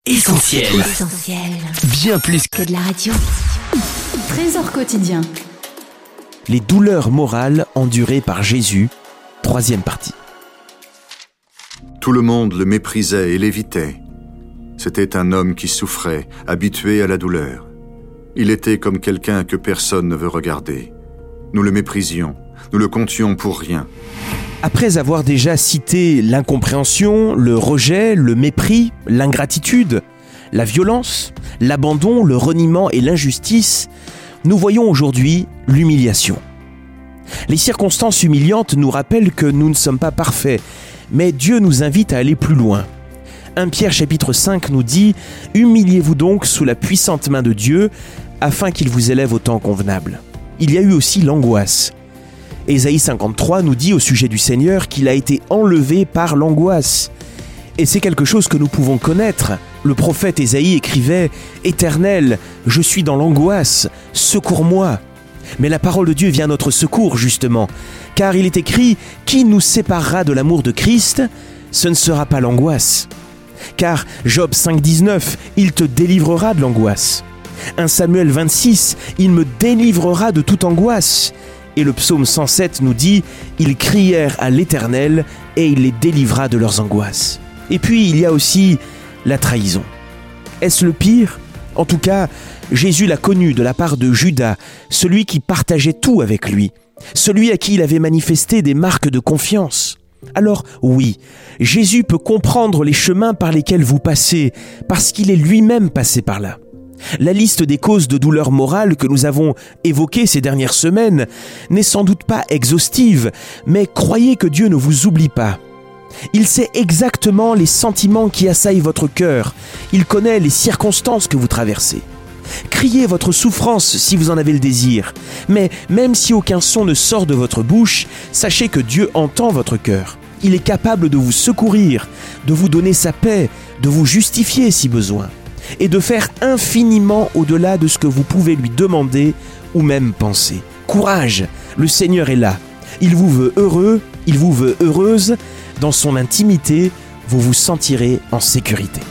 Essentiel. Bien plus que de la radio. Trésor quotidien. Les douleurs morales endurées par Jésus, 3e partie. Tout le monde le méprisait et l'évitait. C'était un homme qui souffrait, habitué à la douleur. Il était comme quelqu'un que personne ne veut regarder. Nous le méprisions, nous le comptions pour rien. Après avoir déjà cité l'incompréhension, le rejet, le mépris, l'ingratitude, la violence, l'abandon, le reniement et l'injustice, nous voyons aujourd'hui l'humiliation. Les circonstances humiliantes nous rappellent que nous ne sommes pas parfaits, mais Dieu nous invite à aller plus loin. 1 Pierre chapitre 5 nous dit « Humiliez-vous donc sous la puissante main de Dieu, afin qu'il vous élève au temps convenable. » Il y a eu aussi l'angoisse. Ésaïe 53 nous dit au sujet du Seigneur qu'il a été enlevé par l'angoisse. Et c'est quelque chose que nous pouvons connaître. Le prophète Ésaïe écrivait « Éternel, je suis dans l'angoisse, secours-moi ». Mais la parole de Dieu vient à notre secours justement, car il est écrit « Qui nous séparera de l'amour de Christ ? Ce ne sera pas l'angoisse. » Car Job 5,19, il te délivrera de l'angoisse. 1 Samuel 26, il me délivrera de toute angoisse. Et le psaume 107 nous dit « Ils crièrent à l'Éternel et il les délivra de leurs angoisses. » Et puis il y a aussi la trahison. Est-ce le pire ? En tout cas, Jésus l'a connu de la part de Judas, celui qui partageait tout avec lui, celui à qui il avait manifesté des marques de confiance. Alors oui, Jésus peut comprendre les chemins par lesquels vous passez, parce qu'il est lui-même passé par là. La liste des causes de douleur morale que nous avons évoquées ces dernières semaines n'est sans doute pas exhaustive, mais croyez que Dieu ne vous oublie pas. Il sait exactement les sentiments qui assaillent votre cœur. Il connaît les circonstances que vous traversez. Criez votre souffrance si vous en avez le désir. Mais même si aucun son ne sort de votre bouche, sachez que Dieu entend votre cœur. Il est capable de vous secourir, de vous donner sa paix, de vous justifier si besoin, et de faire infiniment au-delà de ce que vous pouvez lui demander ou même penser. Courage, le Seigneur est là. Il vous veut heureux, il vous veut heureuse. Dans son intimité, vous vous sentirez en sécurité.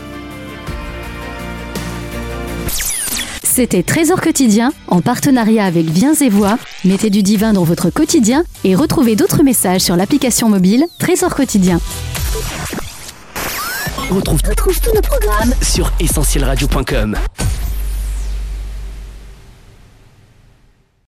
C'était Trésor quotidien, en partenariat avec Viens et Voix. Mettez du divin dans votre quotidien et retrouvez d'autres messages sur l'application mobile Trésor quotidien. Retrouve tous nos programmes sur essentielradio.com.